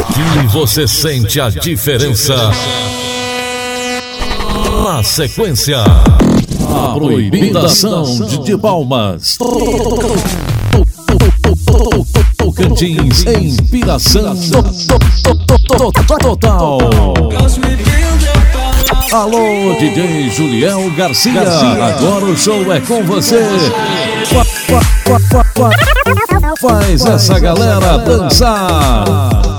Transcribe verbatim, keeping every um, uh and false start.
Aqui você sente a diferença. Na sequência, a proibida sound de Palmas. Tocantins em Piração total. Alô, D J Juliel Garcia, agora o show é com você. Faz essa galera dançar.